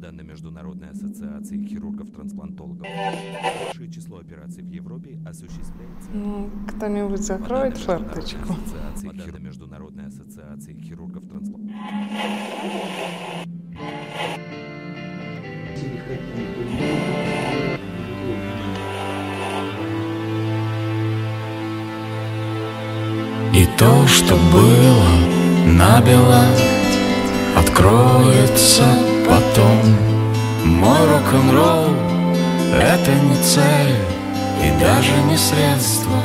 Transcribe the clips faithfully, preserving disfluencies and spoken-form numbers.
данным Международной ассоциации хирургов-трансплантологов, большее число операций в Европе осуществляется... Ну, кто-нибудь закроет форточку. По данным Международной ассоциации хирургов-трансплантологов. И то, что было набело, откроется потом. Мой рок-н-ролл — это не цель и даже не средство,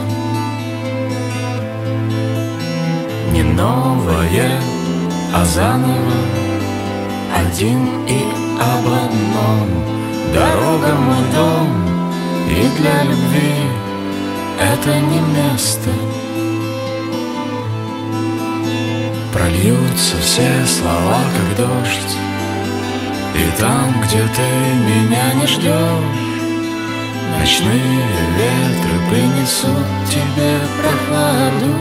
не новое, а заново, один и об одном. Дорога — мой дом, и для любви это не место. Прольются все слова, как дождь, и там, где ты меня не ждешь, ночные ветры принесут тебе прохладу.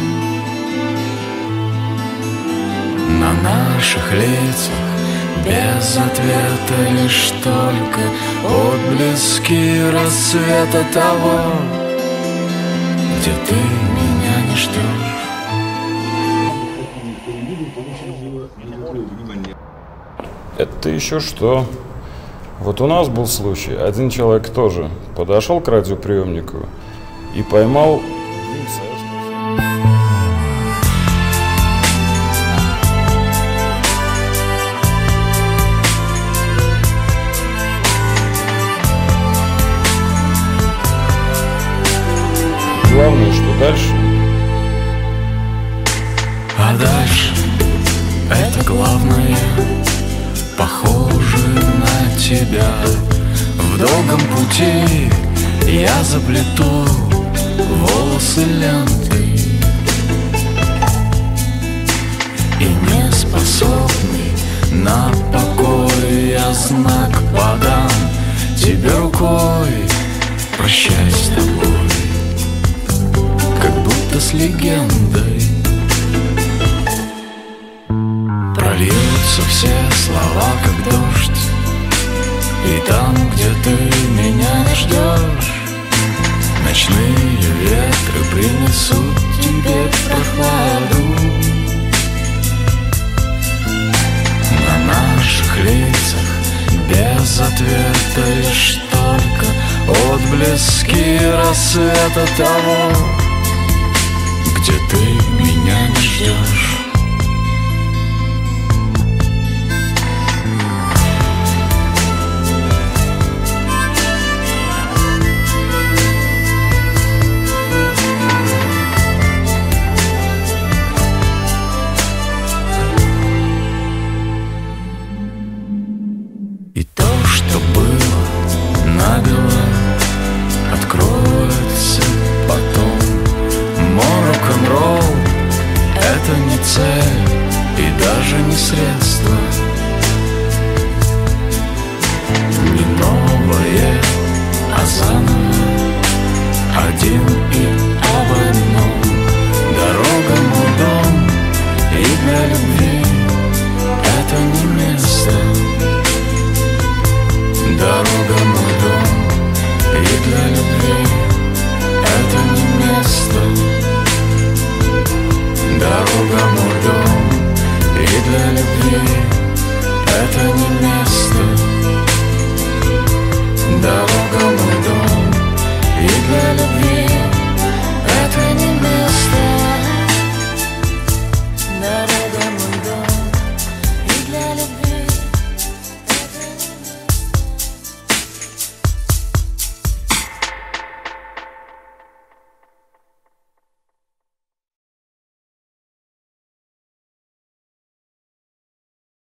На наших лицах без ответа лишь только отблески рассвета того, где ты меня не ждешь. Это еще что? Вот у нас был случай, один человек тоже подошел к радиоприемнику и поймал главное, что дальше? А дальше это главное. Похоже на тебя. В долгом пути я заплету волосы лентой, и не способный на покой я знак подам тебе рукой. Прощай с тобой, как будто с легендой. Прольются все слова, как дождь, и там, где ты меня не ждешь, ночные ветры принесут тебе прохладу. На наших лицах без ответа лишь только отблески рассвета того, где ты меня не ждешь. И то, что было набело, откроется потом. Мой рок-н-ролл — это не цель и даже не средство, не новое, а заново, один